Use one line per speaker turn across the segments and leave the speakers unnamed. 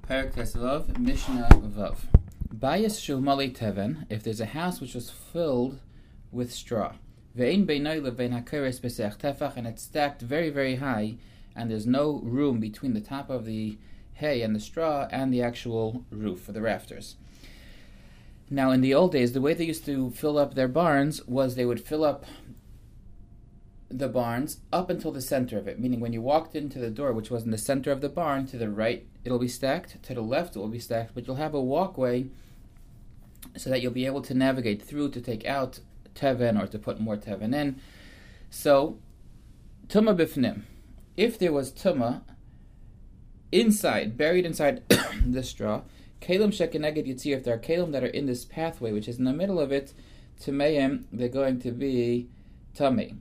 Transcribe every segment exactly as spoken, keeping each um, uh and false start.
Perek Tesvav, Mishnah Vav. Bayis shel mali teven, if there's a house which was filled with straw, ve'in beinai levein hakeres b'seach tefach, and it's stacked very, very high, and there's no room between the top of the hay and the straw and the actual roof or the rafters. Now, in the old days, the way they used to fill up their barns was they would fill up the barns up until the center of it, meaning when you walked into the door, which was in the center of the barn, to the right it'll be stacked, to the left it will be stacked, but you'll have a walkway so that you'll be able to navigate through to take out teven or to put more teven in. So, tuma bifnim. If there was tuma inside, buried inside the straw, kalim shekeneged yitzir, if there are kalim that are in this pathway, which is in the middle of it, tameim, they're going to be tamei.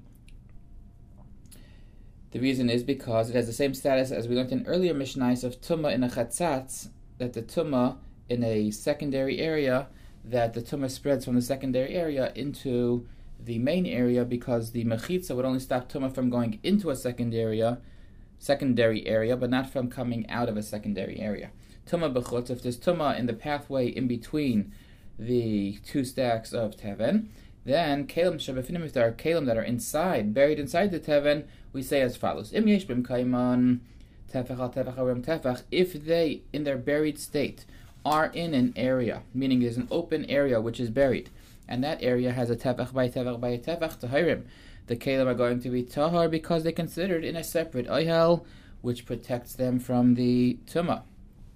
The reason is because it has the same status as we learned in earlier Mishnahs of Tumah in a Chatzatz, that the Tumah in a secondary area, that the Tumah spreads from the secondary area into the main area, because the Mechitza would only stop Tumah from going into a secondary area, secondary area, but not from coming out of a secondary area. Tumah b'chutz, if there's Tumah in the pathway in between the two stacks of Teven, then kalim shebefinim, if there are kalim that are inside, buried inside the teven, we say as follows: Im yesh bim kaiman tefach al tefach arim tefach. If they, in their buried state, are in an area, meaning there's an open area which is buried, and that area has a tefach by tefach by tefach tahirim, the kalim are going to be tahar because they're considered in a separate oyhel, which protects them from the tumah.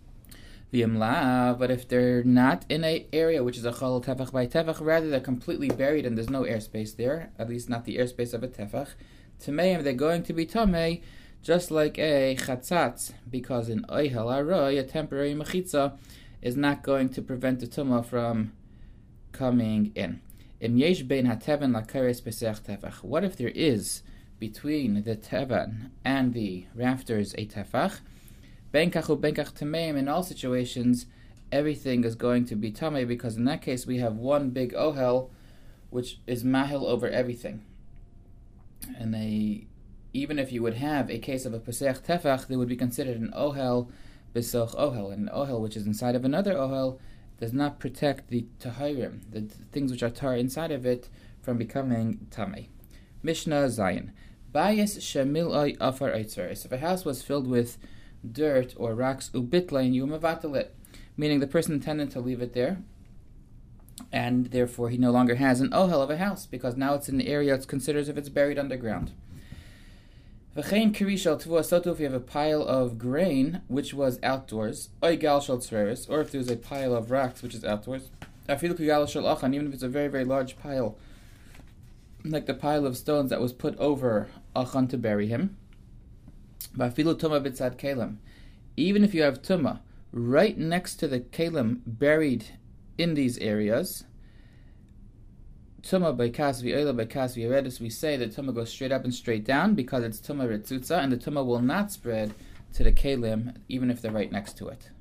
But if they're not in an area which is a chalal tefach by tefach, rather they're completely buried and there's no airspace there, at least not the airspace of a tefach, tameim, they're going to be tamei, just like a chatzatz, because in oihel aroy, a temporary mechitza, is not going to prevent the tumah from coming in. Im yesh bein hateven lakeres b'seach tefach. What if there is between the teven and the rafters a tefach? Benkachu benkach tameim, in all situations, everything is going to be tamei, because in that case we have one big ohel, which is mahil over everything. And they, even if you would have a case of a pesach tefach, they would be considered an ohel besoch ohel, and an ohel which is inside of another ohel does not protect the tahirim, the things which are tar inside of it, from becoming tamei. Mishnah Zayin. Bayis shemilai afar eitzeres. If a house was filled with dirt or rocks, ubitlain you mavatal, meaning the person intended to leave it there, and therefore he no longer has an ohel of a house, because now it's in an area it's considered as if it's buried underground. V'chein kirishal tvu asotu, if you have a pile of grain which was outdoors, oy gal shel tzreres, or if there's a pile of rocks which is outdoors, afilu gal shel achan, even if it's a very very large pile, like the pile of stones that was put over achan to bury him. Even if you have tumah right next to the kalim buried in these areas, tumah by kasvi oila by kasvi eredus, we say that tumah goes straight up and straight down because it's tumah ritzutza, and the tumah will not spread to the kalim even if they're right next to it.